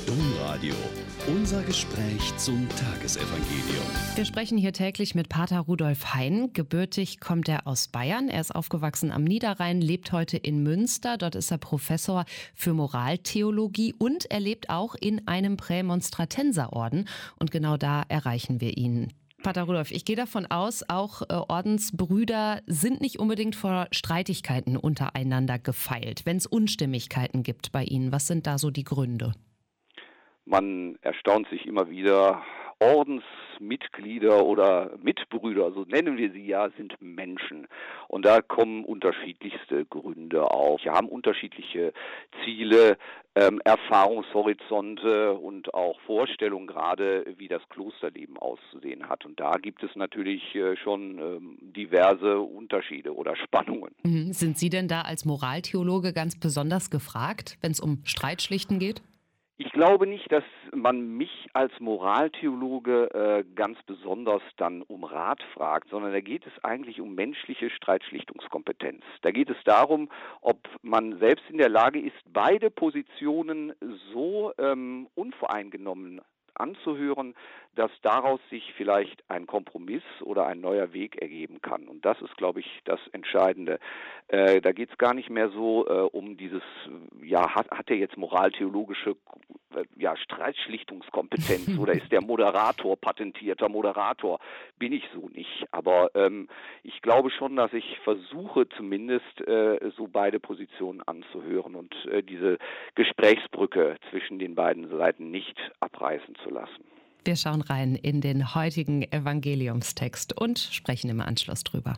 Domradio. Unser Gespräch zum Tagesevangelium. Wir sprechen hier täglich mit Pater Rudolf Hein. Gebürtig kommt er aus Bayern. Er ist aufgewachsen am Niederrhein, lebt heute in Münster. Dort ist er Professor für Moraltheologie und er lebt auch in einem Prämonstratenserorden. Und genau da erreichen wir ihn. Pater Rudolf, ich gehe davon aus, auch Ordensbrüder sind nicht unbedingt vor Streitigkeiten untereinander gefeilt, wenn es Unstimmigkeiten gibt bei ihnen. Was sind da so die Gründe? Man erstaunt sich immer wieder, Ordensmitglieder oder Mitbrüder, so nennen wir sie ja, sind Menschen. Und da kommen unterschiedlichste Gründe auf. Sie haben unterschiedliche Ziele, Erfahrungshorizonte und auch Vorstellungen, gerade wie das Klosterleben auszusehen hat. Und da gibt es natürlich schon diverse Unterschiede oder Spannungen. Sind Sie denn da als Moraltheologe ganz besonders gefragt, wenn es um Streitschlichten geht? Ich glaube nicht, dass man mich als Moraltheologe ganz besonders dann um Rat fragt, sondern da geht es eigentlich um menschliche Streitschlichtungskompetenz. Da geht es darum, ob man selbst in der Lage ist, beide Positionen so unvoreingenommen anzuhören, dass daraus sich vielleicht ein Kompromiss oder ein neuer Weg ergeben kann. Und das ist, glaube ich, das Entscheidende. Da geht es gar nicht mehr so um dieses, hat er jetzt moraltheologische Streitschlichtungskompetenz oder ist der Moderator, patentierter Moderator? Bin ich so nicht. Aber ich glaube schon, dass ich versuche zumindest so beide Positionen anzuhören und diese Gesprächsbrücke zwischen den beiden Seiten nicht abreißen zu lassen. Wir schauen rein in den heutigen Evangeliumstext und sprechen im Anschluss drüber.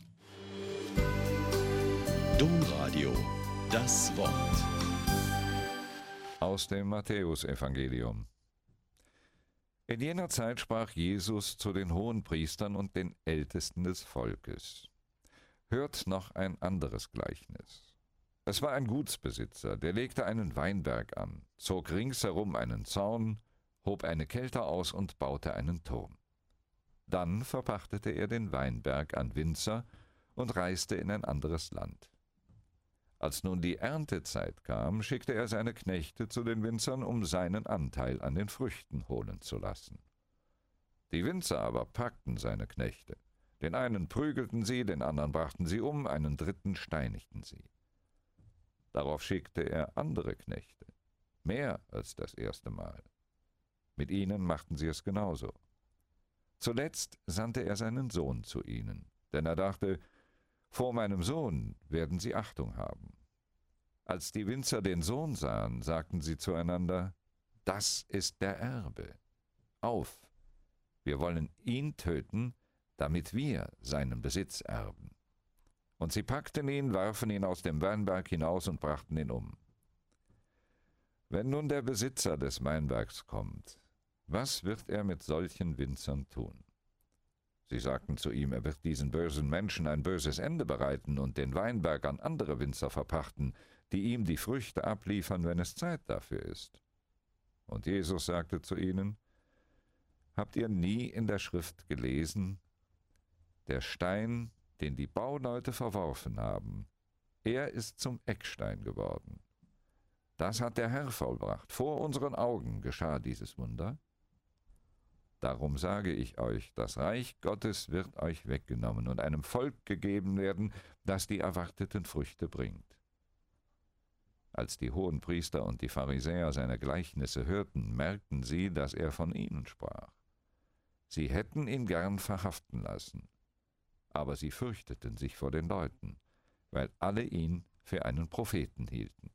Domradio, das Wort. Aus dem Matthäusevangelium. In jener Zeit sprach Jesus zu den Hohenpriestern und den Ältesten des Volkes: Hört noch ein anderes Gleichnis. Es war ein Gutsbesitzer, der legte einen Weinberg an, zog ringsherum einen Zaun, hob eine Kelter aus und baute einen Turm. Dann verpachtete er den Weinberg an Winzer und reiste in ein anderes Land. Als nun die Erntezeit kam, schickte er seine Knechte zu den Winzern, um seinen Anteil an den Früchten holen zu lassen. Die Winzer aber packten seine Knechte. Den einen prügelten sie, den anderen brachten sie um, einen dritten steinigten sie. Darauf schickte er andere Knechte, mehr als das erste Mal. Mit ihnen machten sie es genauso. Zuletzt sandte er seinen Sohn zu ihnen, denn er dachte, vor meinem Sohn werden sie Achtung haben. Als die Winzer den Sohn sahen, sagten sie zueinander: Das ist der Erbe. Auf, wir wollen ihn töten, damit wir seinen Besitz erben. Und sie packten ihn, warfen ihn aus dem Weinberg hinaus und brachten ihn um. Wenn nun der Besitzer des Weinbergs kommt, was wird er mit solchen Winzern tun? Sie sagten zu ihm, er wird diesen bösen Menschen ein böses Ende bereiten und den Weinberg an andere Winzer verpachten, die ihm die Früchte abliefern, wenn es Zeit dafür ist. Und Jesus sagte zu ihnen: Habt ihr nie in der Schrift gelesen, der Stein, den die Bauleute verworfen haben, er ist zum Eckstein geworden. Das hat der Herr vollbracht. Vor unseren Augen geschah dieses Wunder. Darum sage ich euch, das Reich Gottes wird euch weggenommen und einem Volk gegeben werden, das die erwarteten Früchte bringt. Als die Hohenpriester und die Pharisäer seine Gleichnisse hörten, merkten sie, dass er von ihnen sprach. Sie hätten ihn gern verhaften lassen, aber sie fürchteten sich vor den Leuten, weil alle ihn für einen Propheten hielten.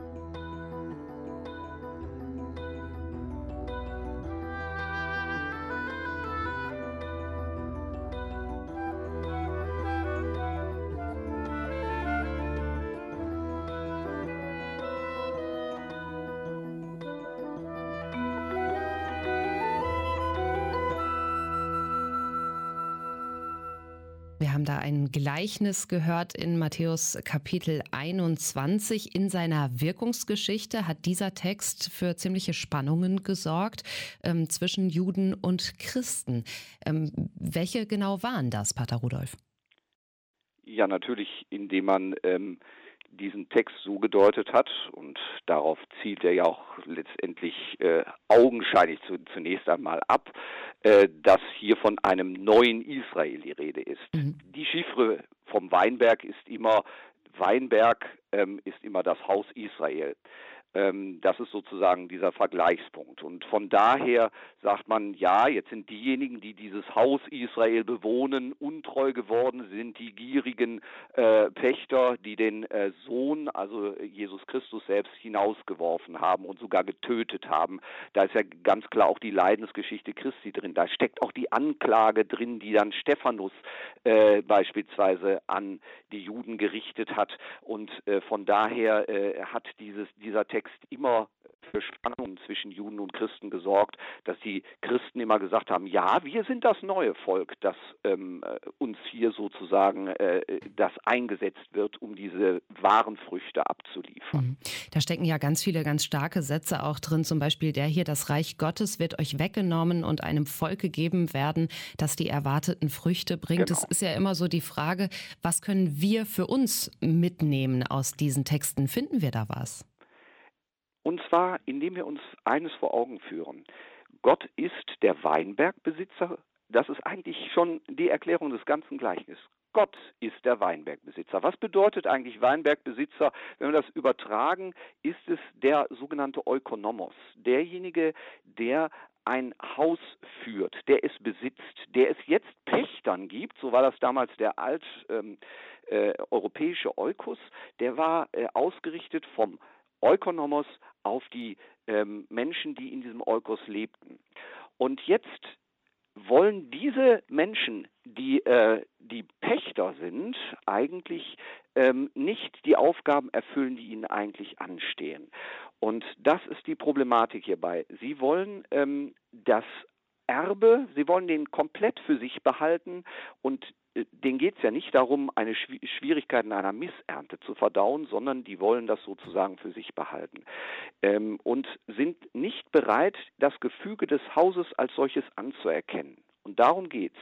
Wir haben da ein Gleichnis gehört in Matthäus Kapitel 21. In seiner Wirkungsgeschichte hat dieser Text für ziemliche Spannungen gesorgt zwischen Juden und Christen. Welche genau waren das, Pater Rudolf? Ja, natürlich, indem man diesen Text so gedeutet hat, und darauf zielt er ja auch letztendlich augenscheinlich zunächst einmal ab, dass hier von einem neuen Israel die Rede ist. Die Chiffre vom Weinberg ist immer das Haus Israel. Das ist sozusagen dieser Vergleichspunkt. Und von daher sagt man, ja, jetzt sind diejenigen, die dieses Haus Israel bewohnen, untreu geworden sind, die gierigen Pächter, die den Sohn, also Jesus Christus selbst, hinausgeworfen haben und sogar getötet haben. Da ist ja ganz klar auch die Leidensgeschichte Christi drin. Da steckt auch die Anklage drin, die dann Stephanus beispielsweise an die Juden gerichtet hat. Und von daher hat dieser Text immer für Spannungen zwischen Juden und Christen gesorgt, dass die Christen immer gesagt haben, ja, wir sind das neue Volk, das uns hier sozusagen das eingesetzt wird, um diese wahren Früchte abzuliefern. Da stecken ja ganz viele ganz starke Sätze auch drin, zum Beispiel der hier: Das Reich Gottes wird euch weggenommen und einem Volk gegeben werden, das die erwarteten Früchte bringt. Es ist ja immer so die Frage, was können wir für uns mitnehmen aus diesen Texten? Finden wir da was? Und zwar, indem wir uns eines vor Augen führen. Gott ist der Weinbergbesitzer. Das ist eigentlich schon die Erklärung des ganzen Gleichnisses. Gott ist der Weinbergbesitzer. Was bedeutet eigentlich Weinbergbesitzer? Wenn wir das übertragen, ist es der sogenannte Ökonomos, derjenige, der ein Haus führt, der es besitzt, der es jetzt Pächtern gibt, so war das damals der europäische Oikos, der war ausgerichtet vom Ökonomos auf die Menschen, die in diesem Oikos lebten. Und jetzt wollen diese Menschen, die Pächter sind, eigentlich nicht die Aufgaben erfüllen, die ihnen eigentlich anstehen. Und das ist die Problematik hierbei. Sie wollen das Erbe, sie wollen den komplett für sich behalten, und denen geht es ja nicht darum, eine Schwierigkeiten einer Missernte zu verdauen, sondern die wollen das sozusagen für sich behalten und sind nicht bereit, das Gefüge des Hauses als solches anzuerkennen. Und darum geht's.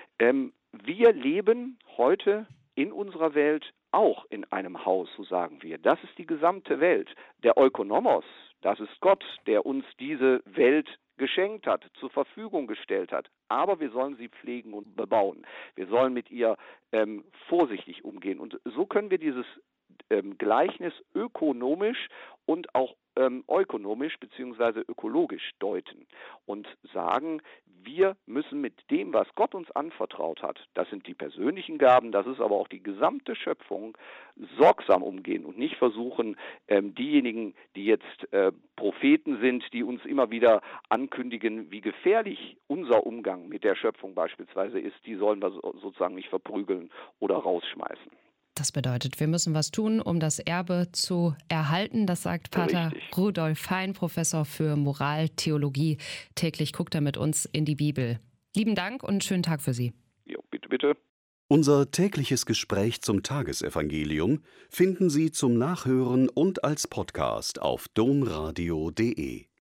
Wir leben heute in unserer Welt auch in einem Haus, so sagen wir. Das ist die gesamte Welt. Der Ökonomos, das ist Gott, der uns diese Welt geschenkt hat, zur Verfügung gestellt hat. Aber wir sollen sie pflegen und bebauen. Wir sollen mit ihr vorsichtig umgehen. Und so können wir dieses Gleichnis ökonomisch und auch ökonomisch bzw. ökologisch deuten und sagen, wir müssen mit dem, was Gott uns anvertraut hat, das sind die persönlichen Gaben, das ist aber auch die gesamte Schöpfung, sorgsam umgehen und nicht versuchen, diejenigen, die jetzt Propheten sind, die uns immer wieder ankündigen, wie gefährlich unser Umgang mit der Schöpfung beispielsweise ist, die sollen wir sozusagen nicht verprügeln oder rausschmeißen. Das bedeutet, wir müssen was tun, um das Erbe zu erhalten. Das sagt Pater Rudolf Hein, Professor für Moraltheologie. Täglich guckt er mit uns in die Bibel. Lieben Dank und schönen Tag für Sie. Jo, bitte, bitte. Unser tägliches Gespräch zum Tagesevangelium finden Sie zum Nachhören und als Podcast auf domradio.de.